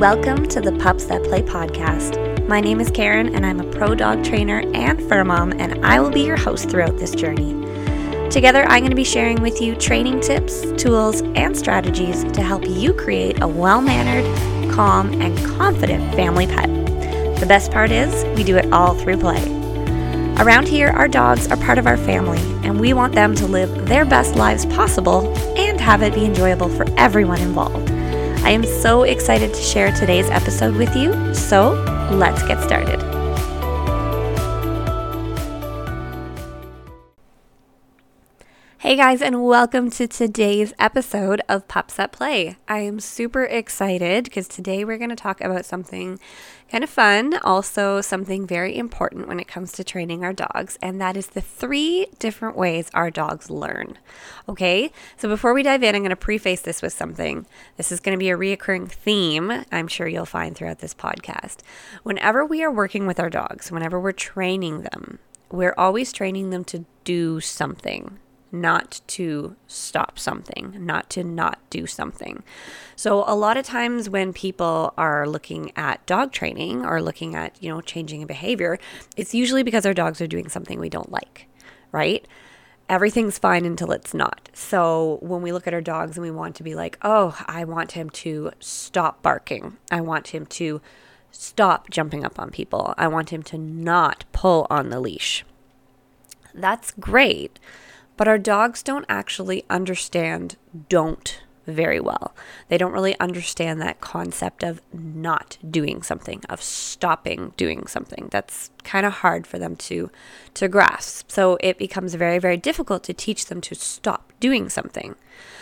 Welcome to the Pups That Play podcast. My name is Karen and I'm a pro dog trainer and fur mom, and I will be your host throughout this journey. Together, I'm going to be sharing with you training tips, tools, and strategies to help you create a well-mannered, calm, and confident family pet. The best part is we do it all through play. Around here, our dogs are part of our family, and we want them to live their best lives possible and have it be enjoyable for everyone involved. I am so excited to share today's episode with you, so let's get started. Hey guys, and welcome to today's episode of Pups That Play. I am super excited because today we're going to talk about something kind of fun, also something very important when it comes to training our dogs, and that is the 3 different ways our dogs learn. Okay, so before we dive in, I'm going to preface this with something. This is going to be a reoccurring theme I'm sure you'll find throughout this podcast. Whenever we are working with our dogs, whenever we're training them, we're always training them to do something. Not to stop something, not to not do something. So a lot of times when people are looking at dog training or looking at, changing a behavior, it's usually because our dogs are doing something we don't like, right? Everything's fine until it's not. So when we look at our dogs and we want to be like, oh, I want him to stop barking. I want him to stop jumping up on people. I want him to not pull on the leash. That's great. But our dogs don't actually understand don't very well. They don't really understand that concept of not doing something, of stopping doing something. That's kind of hard for them to grasp. So it becomes very, very difficult to teach them to stop doing something.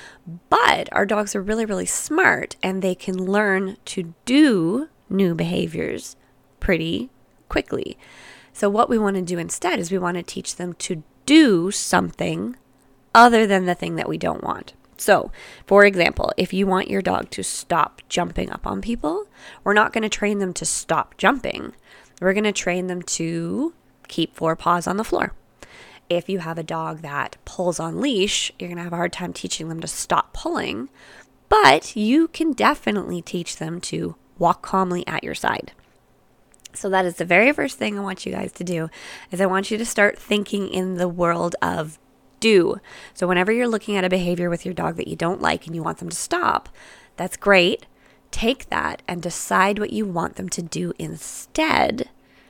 But our dogs are really, really smart, and they can learn to do new behaviors pretty quickly. So what we want to do instead is we want to teach them to do something other than the thing that we don't want. So, for example, if you want your dog to stop jumping up on people, we're not going to train them to stop jumping. We're going to train them to keep 4 paws on the floor. If you have a dog that pulls on leash, you're going to have a hard time teaching them to stop pulling, but you can definitely teach them to walk calmly at your side. So that is the very first thing I want you guys to do, is I want you to start thinking in the world of do. So whenever you're looking at a behavior with your dog that you don't like and you want them to stop, that's great. Take that and decide what you want them to do instead,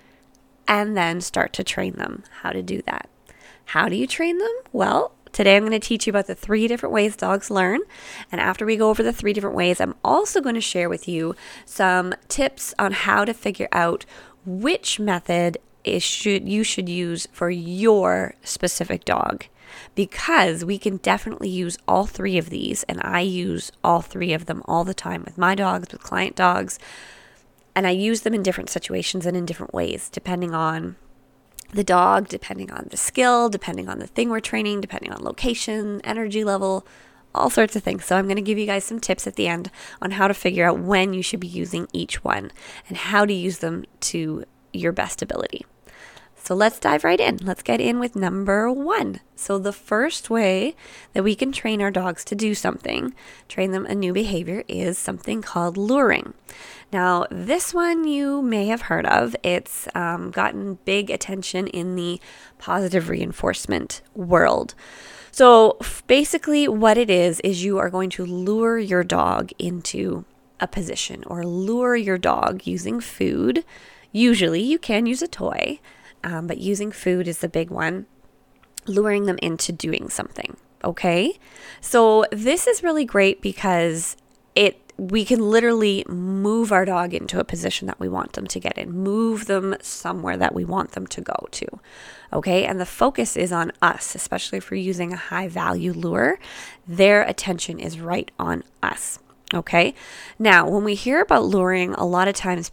and then start to train them how to do that. How do you train them? Well, today I'm going to teach you about the 3 different ways dogs learn. And after we go over the 3 different ways, I'm also going to share with you some tips on how to figure out which method you should use for your specific dog. Because we can definitely use all 3 of these, and I use all 3 of them all the time with my dogs, with client dogs. And I use them in different situations and in different ways, depending on the dog, depending on the skill, depending on the thing we're training, depending on location, energy level, all sorts of things. So I'm going to give you guys some tips at the end on how to figure out when you should be using each one and how to use them to your best ability. So let's dive right in. Let's get in with number 1. So the first way that we can train our dogs to do something, train them a new behavior, is something called luring. Now, this one you may have heard of. It's gotten big attention in the positive reinforcement world. So basically what it is you are going to lure your dog into a position or lure your dog using food. Usually you can use a toy. But using food is the big one, luring them into doing something, okay? So this is really great because we can literally move our dog into a position that we want them to get in, move them somewhere that we want them to go to, okay? And the focus is on us, especially if we're using a high-value lure. Their attention is right on us, okay? Now, when we hear about luring, a lot of times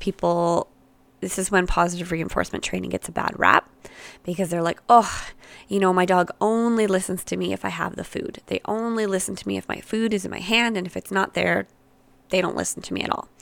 this is when positive reinforcement training gets a bad rap, because they're like, oh, my dog only listens to me if I have the food. They only listen to me if my food is in my hand, and if it's not there, they don't listen to me at all.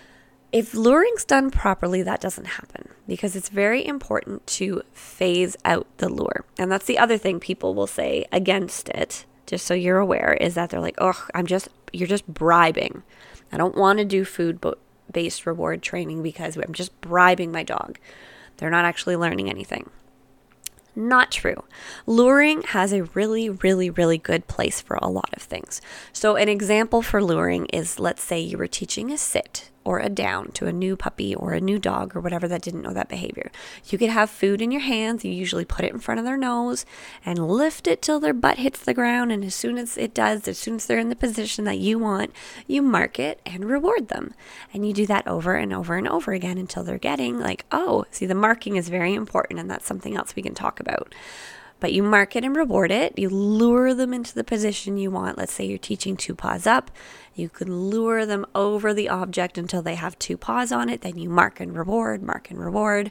If luring's done properly, that doesn't happen, because it's very important to phase out the lure. And that's the other thing people will say against it, just so you're aware, is that they're like, oh, you're just bribing. I don't want to do food, but based reward training because I'm just bribing my dog. They're not actually learning anything. Not true. Luring has a really, really, really good place for a lot of things. So an example for luring is, let's say you were teaching a sit or a down to a new puppy or a new dog or whatever that didn't know that behavior. You could have food in your hands. You usually put it in front of their nose and lift it till their butt hits the ground. And as soon as it does, as soon as they're in the position that you want, you mark it and reward them. And you do that over and over and over again until they're getting like, oh, see, the marking is very important, and that's something else we can talk about. But you mark it and reward it. You lure them into the position you want. Let's say you're teaching 2 paws up. You could lure them over the object until they have 2 paws on it. Then you mark and reward, mark and reward.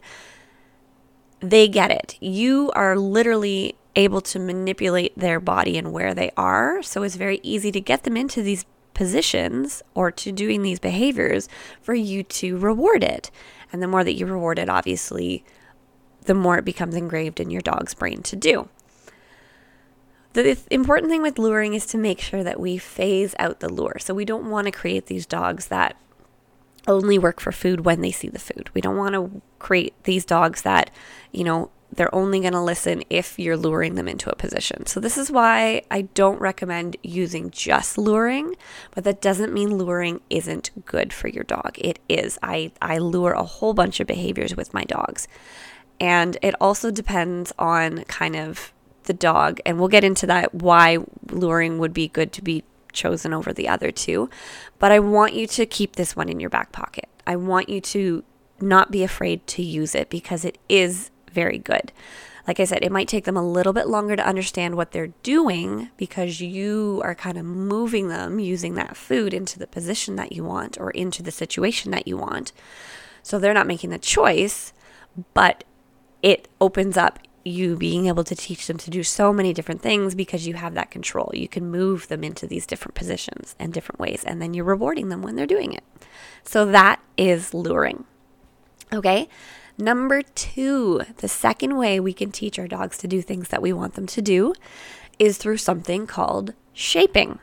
They get it. You are literally able to manipulate their body and where they are. So it's very easy to get them into these positions or to doing these behaviors for you to reward it. And the more that you reward it, obviously, the more it becomes engraved in your dog's brain to do. The important thing with luring is to make sure that we phase out the lure. So we don't want to create these dogs that only work for food when they see the food. We don't want to create these dogs that, they're only going to listen if you're luring them into a position. So this is why I don't recommend using just luring, but that doesn't mean luring isn't good for your dog. It is. I lure a whole bunch of behaviors with my dogs. And it also depends on kind of the dog. And we'll get into that, why luring would be good to be chosen over the other two. But I want you to keep this one in your back pocket. I want you to not be afraid to use it because it is very good. Like I said, it might take them a little bit longer to understand what they're doing because you are kind of moving them using that food into the position that you want or into the situation that you want. So they're not making the choice, but it opens up you being able to teach them to do so many different things because you have that control. You can move them into these different positions and different ways, and then you're rewarding them when they're doing it. So that is luring. Okay. Number 2, the second way we can teach our dogs to do things that we want them to do is through something called shaping.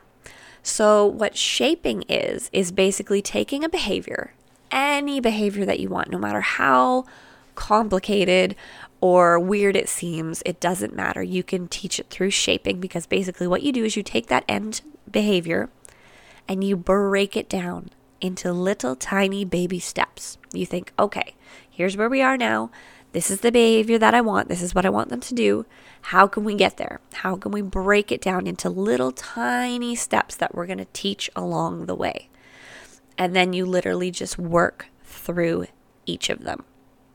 So what shaping is basically taking a behavior, any behavior that you want, no matter how complicated or weird it seems, it doesn't matter. You can teach it through shaping because basically what you do is you take that end behavior and you break it down into little tiny baby steps. You think, okay, here's where we are now. This is the behavior that I want. This is what I want them to do. How can we get there? How can we break it down into little tiny steps that we're going to teach along the way? And then you literally just work through each of them.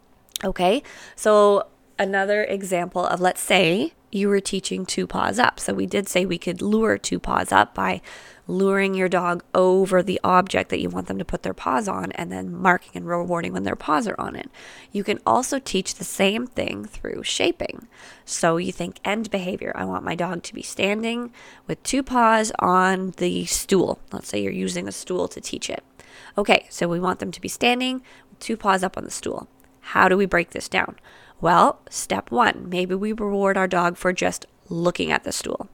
Okay, so another example of, let's say you were teaching 2 paws up. So we did say we could lure 2 paws up by luring your dog over the object that you want them to put their paws on and then marking and rewarding when their paws are on it. You can also teach the same thing through shaping. So you think end behavior. I want my dog to be standing with 2 paws on the stool. Let's say you're using a stool to teach it. Okay, so we want them to be standing with 2 paws up on the stool. How do we break this down? Well, step 1, maybe we reward our dog for just looking at the stool.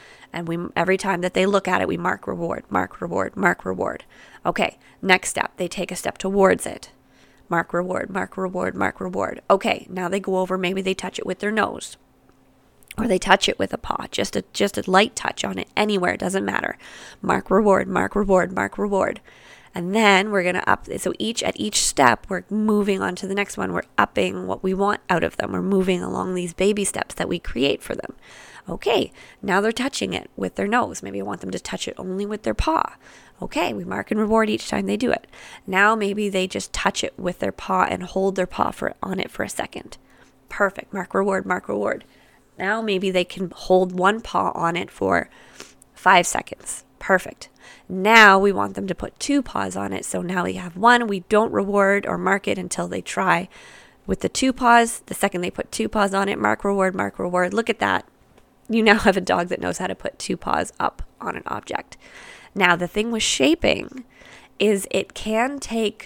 And every time that they look at it, we mark reward, mark reward, mark reward. Okay, next step, they take a step towards it. Mark reward, mark reward, mark reward. Okay, now they go over, maybe they touch it with their nose. Or they touch it with a paw, just a light touch on it anywhere, it doesn't matter. Mark reward, mark reward, mark reward. And then we're going to up. So at each step, we're moving on to the next one. We're upping what we want out of them. We're moving along these baby steps that we create for them. Okay, now they're touching it with their nose. Maybe I want them to touch it only with their paw. Okay, we mark and reward each time they do it. Now maybe they just touch it with their paw and hold their paw on it for a second. Perfect. Mark reward, mark reward. Now maybe they can hold one paw on it for 5 seconds. Perfect. Now we want them to put 2 paws on it. So now we have 1. We don't reward or mark it until they try with the 2 paws. The second they put 2 paws on it, mark reward, mark reward. Look at that. You now have a dog that knows how to put 2 paws up on an object. Now the thing with shaping is it can take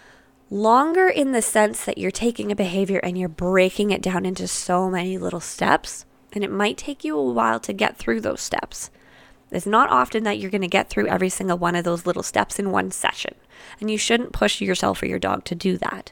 longer in the sense that you're taking a behavior and you're breaking it down into so many little steps. And it might take you a while to get through those steps. It's not often that you're going to get through every single one of those little steps in one session. And you shouldn't push yourself or your dog to do that.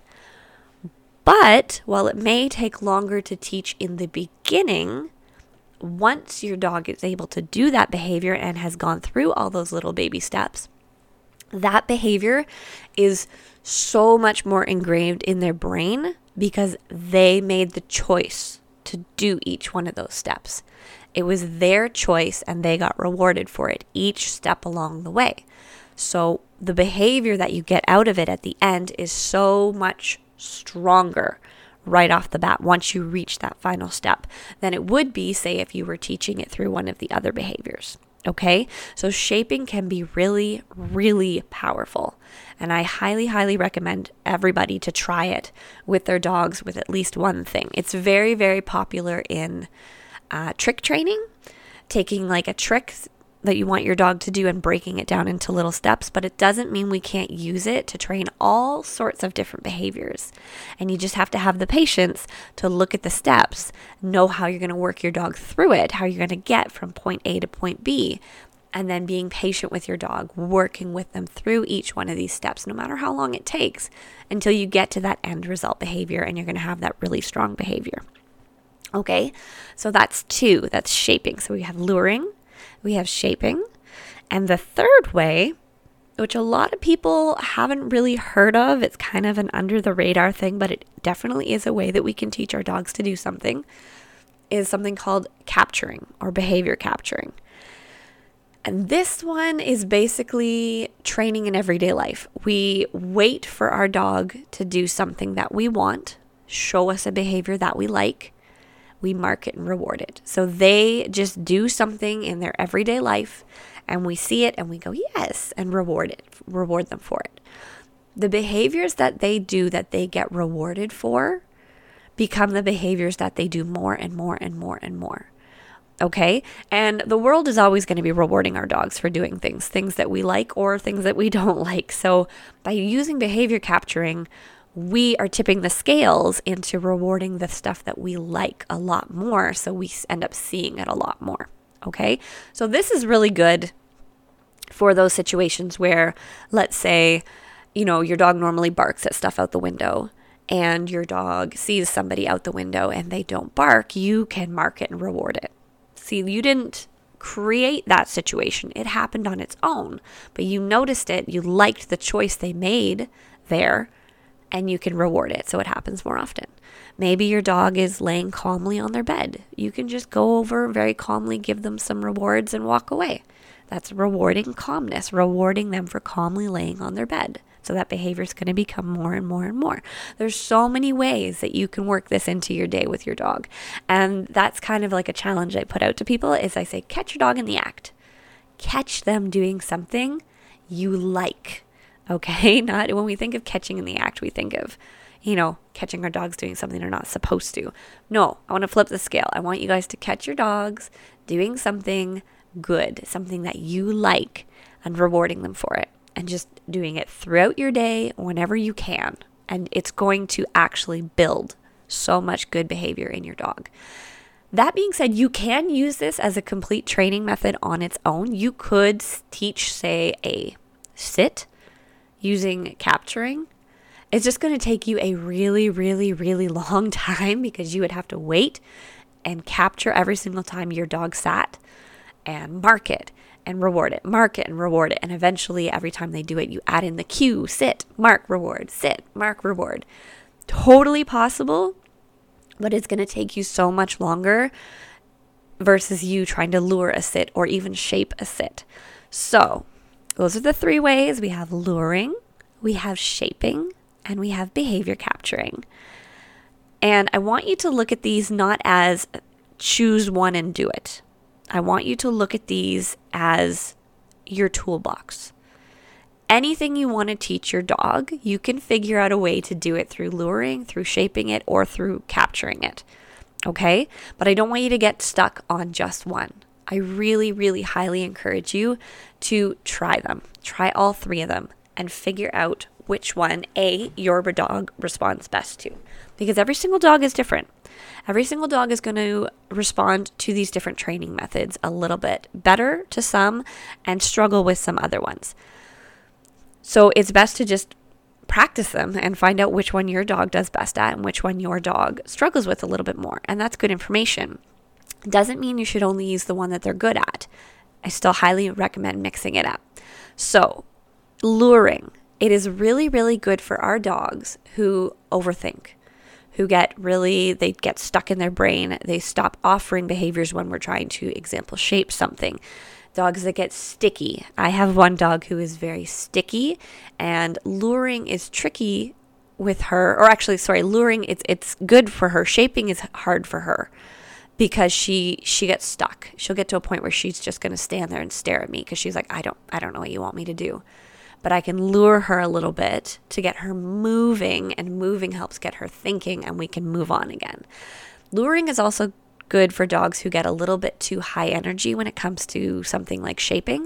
But while it may take longer to teach in the beginning, once your dog is able to do that behavior and has gone through all those little baby steps, that behavior is so much more engraved in their brain because they made the choice to do each one of those steps. It was their choice and they got rewarded for it each step along the way. So the behavior that you get out of it at the end is so much stronger right off the bat once you reach that final step than it would be, say, if you were teaching it through one of the other behaviors. Okay, so shaping can be really, really powerful. And I highly, highly recommend everybody to try it with their dogs with at least one thing. It's very, very popular in trick training, taking like a trick that you want your dog to do and breaking it down into little steps, but it doesn't mean we can't use it to train all sorts of different behaviors. And you just have to have the patience to look at the steps, know how you're going to work your dog through it, how you're going to get from point A to point B, and then being patient with your dog, working with them through each one of these steps, no matter how long it takes, until you get to that end result behavior and you're going to have that really strong behavior. Okay, so that's two. That's shaping. So we have luring, we have shaping, and the third way, which a lot of people haven't really heard of, it's kind of an under the radar thing, but it definitely is a way that we can teach our dogs to do something, is something called capturing or behavior capturing. And this one is basically training in everyday life. We wait for our dog to do something that we want, show us a behavior that we like, we mark it and reward it. So they just do something in their everyday life and we see it and we go, yes, and reward them for it. The behaviors that they do that they get rewarded for become the behaviors that they do more and more and more and more. Okay? And the world is always going to be rewarding our dogs for doing things that we like or things that we don't like. So by using behavior capturing, we are tipping the scales into rewarding the stuff that we like a lot more. So we end up seeing it a lot more. Okay. So this is really good for those situations where, let's say, your dog normally barks at stuff out the window and your dog sees somebody out the window and they don't bark. You can mark it and reward it. See, you didn't create that situation. It happened on its own, but you noticed it. You liked the choice they made there. And you can reward it so it happens more often. Maybe your dog is laying calmly on their bed. You can just go over very calmly, give them some rewards and walk away. That's rewarding calmness, rewarding them for calmly laying on their bed. So that behavior is going to become more and more and more. There's so many ways that you can work this into your day with your dog. And that's kind of like a challenge I put out to people is I say, catch your dog in the act. Catch them doing something you like. Okay, not when we think of catching in the act, we think of, catching our dogs doing something they're not supposed to. No, I want to flip the scale. I want you guys to catch your dogs doing something good, something that you like, and rewarding them for it. And just doing it throughout your day whenever you can. And it's going to actually build so much good behavior in your dog. That being said, you can use this as a complete training method on its own. You could teach, say, a sit using capturing. It's just going to take you a really, really, really long time because you would have to wait and capture every single time your dog sat and mark it and reward it, mark it and reward it. And eventually every time they do it, you add in the cue, sit, mark, reward, sit, mark, reward. Totally possible, but it's going to take you so much longer versus you trying to lure a sit or even shape a sit. So those are the three ways. We have luring, we have shaping, and we have behavior capturing. And I want you to look at these not as choose one and do it. I want you to look at these as your toolbox. Anything you want to teach your dog, you can figure out a way to do it through luring, through shaping it, or through capturing it. Okay? But I don't want you to get stuck on just one. I really, really highly encourage you to try them. Try all three of them and figure out which one, your dog responds best to. Because every single dog is different. Every single dog is going to respond to these different training methods a little bit better to some and struggle with some other ones. So it's best to just practice them and find out which one your dog does best at and which one your dog struggles with a little bit more. And that's good information. Doesn't mean you should only use the one that they're good at. I still highly recommend mixing it up. So, luring. It is really, really good for our dogs who overthink, who they get stuck in their brain. They stop offering behaviors when we're trying to, example, shape something. Dogs that get sticky. I have one dog who is very sticky, and luring is tricky with her, or actually, sorry, luring, it's good for her. Shaping is hard for her because she gets stuck. She'll get to a point where she's just going to stand there and stare at me because she's like, I don't know what you want me to do. But I can lure her a little bit to get her moving, and moving helps get her thinking, and we can move on again. Luring is also good for dogs who get a little bit too high energy when it comes to something like shaping.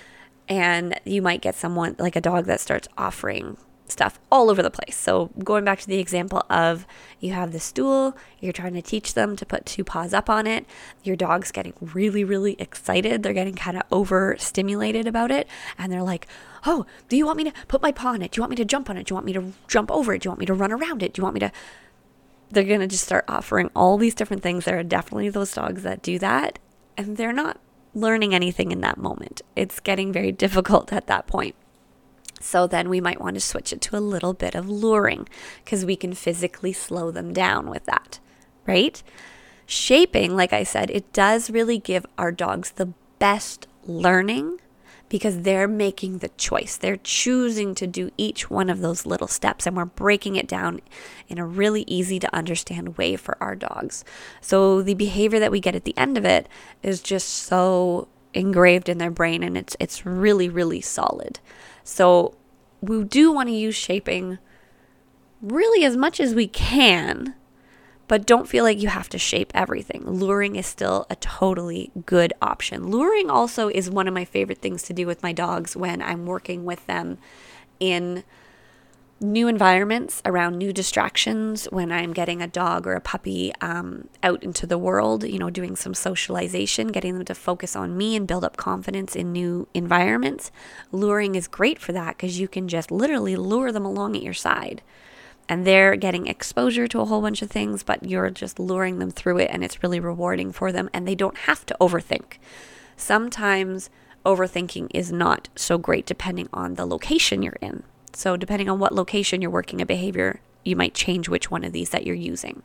And you might get someone like a dog that starts offering stuff all over the place. So going back to the example of you have the stool, you're trying to teach them to put 2 paws up on it. Your dog's getting really, really excited. They're getting kind of overstimulated about it. And they're like, oh, do you want me to put my paw on it? Do you want me to jump on it? Do you want me to jump over it? Do you want me to run around it? Do you want me to... They're going to just start offering all these different things. There are definitely those dogs that do that, and they're not learning anything in that moment. It's getting very difficult at that point. So then we might want to switch it to a little bit of luring because we can physically slow them down with that, right? Shaping, like I said, it does really give our dogs the best learning because they're making the choice. They're choosing to do each one of those little steps, and we're breaking it down in a really easy to understand way for our dogs. So the behavior that we get at the end of it is just so engraved in their brain, and it's really, really solid. So we do want to use shaping really as much as we can, but don't feel like you have to shape everything. Luring is still a totally good option. Luring also is one of my favorite things to do with my dogs when I'm working with them in new environments, around new distractions, when I'm getting a dog or a puppy out into the world, doing some socialization, getting them to focus on me and build up confidence in new environments. Luring is great for that because you can just literally lure them along at your side. And they're getting exposure to a whole bunch of things, but you're just luring them through it, and it's really rewarding for them, and they don't have to overthink. Sometimes overthinking is not so great depending on the location you're in. So depending on what location you're working a behavior, you might change which one of these that you're using.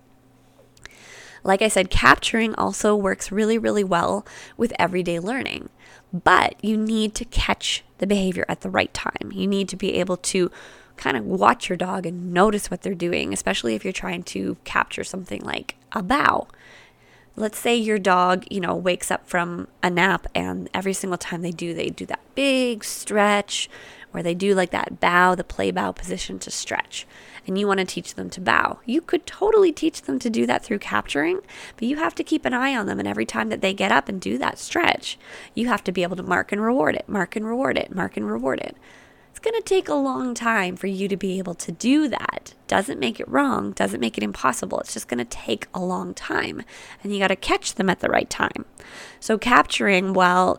Like I said, capturing also works really, really well with everyday learning, but you need to catch the behavior at the right time. You need to be able to kind of watch your dog and notice what they're doing, especially if you're trying to capture something like a bow. Let's say your dog, wakes up from a nap, and every single time they do that big stretch, where they do like that bow, the play bow position to stretch, and you want to teach them to bow. You could totally teach them to do that through capturing, but you have to keep an eye on them, and every time that they get up and do that stretch, you have to be able to mark and reward it, mark and reward it, mark and reward it. It's going to take a long time for you to be able to do that. Doesn't make it wrong, doesn't make it impossible. It's just going to take a long time, and you got to catch them at the right time. So capturing, while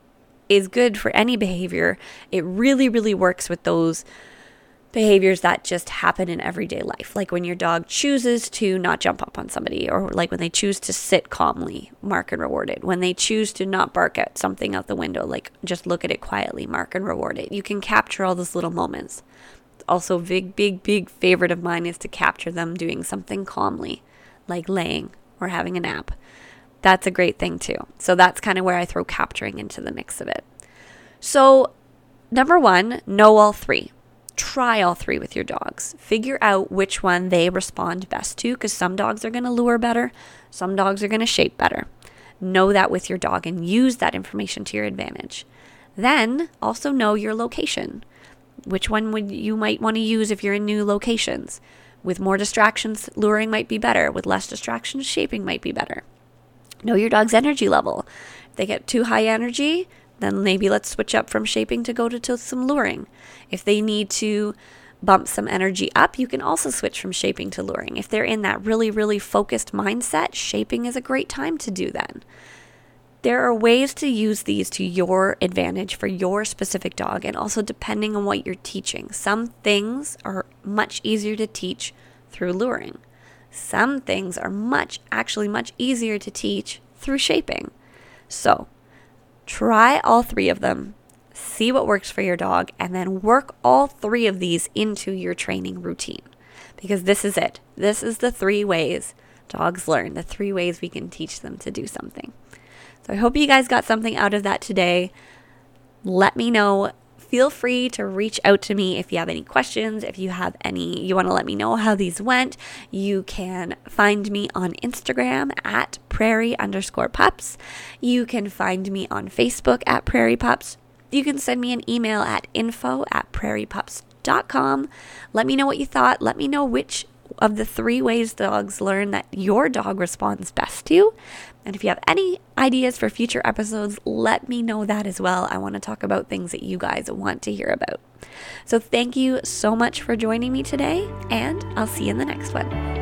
is good for any behavior, it really, really works with those behaviors that just happen in everyday life. Like when your dog chooses to not jump up on somebody, or like when they choose to sit calmly, mark and reward it. When they choose to not bark at something out the window, like just look at it quietly, mark and reward it. You can capture all those little moments. Also, big favorite of mine is to capture them doing something calmly, like laying or having a nap. That's a great thing too. So that's kind of where I throw capturing into the mix of it. So number 1, know all 3. Try all 3 with your dogs. Figure out which one they respond best to, because some dogs are going to lure better. Some dogs are going to shape better. Know that with your dog and use that information to your advantage. Then also know your location. Which one you might want to use if you're in new locations. With more distractions, luring might be better. With less distractions, shaping might be better. Know your dog's energy level. If they get too high energy, then maybe let's switch up from shaping to go to some luring. If they need to bump some energy up, you can also switch from shaping to luring. If they're in that really, really focused mindset, shaping is a great time to do that. There are ways to use these to your advantage for your specific dog, and also depending on what you're teaching. Some things are much easier to teach through luring. Some things are much easier to teach through shaping. So try all three of them, see what works for your dog, and then work all three of these into your training routine. Because this is it. This is the 3 ways dogs learn, the 3 ways we can teach them to do something. So I hope you guys got something out of that today. Let me know. Feel free to reach out to me if you have any questions. If you have you want to let me know how these went, you can find me on Instagram at prairie_pups. You can find me on Facebook at Prairie Pups. You can send me an email at info@prairiepups.com. Let me know what you thought. Let me know which of the 3 ways dogs learn that your dog responds best to. And if you have any ideas for future episodes, let me know that as well. I want to talk about things that you guys want to hear about. So thank you so much for joining me today, and I'll see you in the next one.